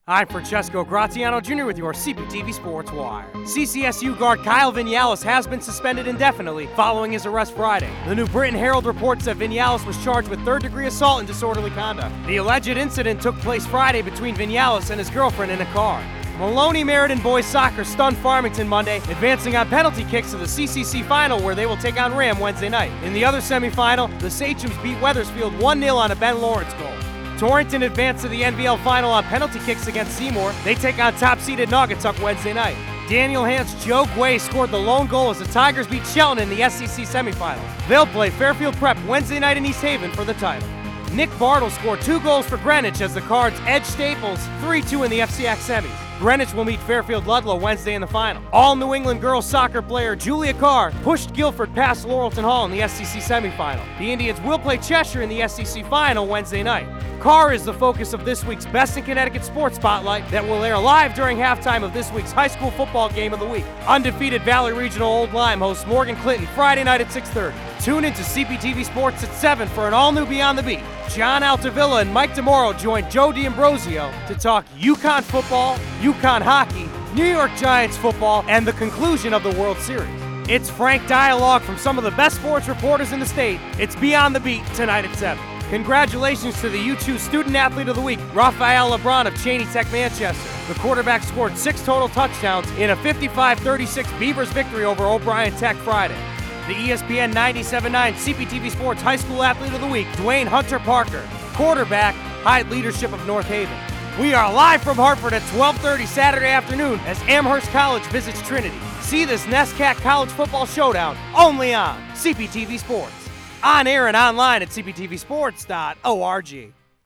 I'm Francesco Graziano Jr. with your CPTV Sports Wire. CCSU guard Kyle Vinales has been suspended indefinitely following his arrest Friday. The New Britain Herald reports that Vinales was charged with third-degree assault and disorderly conduct. The alleged incident took place Friday between Vinales and his girlfriend in a car. Maloney Meriden boys soccer stunned Farmington Monday, advancing on penalty kicks to the CCC final where they will take on Ram Wednesday night. In the other semifinal, the Sachems beat Wethersfield 1-0 on a Ben Lawrence goal. Torrington advanced to the NBL final on penalty kicks against Seymour. They take on top-seeded Naugatuck Wednesday night. Daniel Hant's Joe Guay scored the lone goal as the Tigers beat Shelton in the SEC semifinals. They'll play Fairfield Prep Wednesday night in East Haven for the title. Nick Bartle scored 2 goals for Greenwich as the Cards edged Staples 3-2 in the FCX semis. Greenwich will meet Fairfield Ludlow Wednesday in the final. All New England girls soccer player Julia Carr pushed Guilford past Laurelton Hall in the SEC semifinal. The Indians will play Cheshire in the SEC final Wednesday night. Carr is the focus of this week's Best in Connecticut Sports Spotlight that will air live during halftime of this week's high school football game of the week. Undefeated Valley Regional Old Lyme hosts Morgan Clinton Friday night at 6:30. Tune in to CPTV Sports at 7 for an all-new Beyond the Beat. John Altavilla and Mike DeMoro join Joe D'Ambrosio to talk UConn football, UConn hockey, New York Giants football, and the conclusion of the World Series. It's frank dialogue from some of the best sports reporters in the state. It's Beyond the Beat tonight at 7. Congratulations to the U2 Student Athlete of the Week, Raphael LeBron of Cheney Tech, Manchester. The quarterback scored 6 total touchdowns in a 55-36 Beavers victory over O'Brien Tech Friday. The ESPN 97.9 CPTV Sports High School Athlete of the Week, Dwayne Hunter Parker, quarterback, Hyde Leadership of North Haven. We are live from Hartford at 12:30 Saturday afternoon as Amherst College visits Trinity. See this NESCAC College Football Showdown only on CPTV Sports. On air and online at cptvsports.org.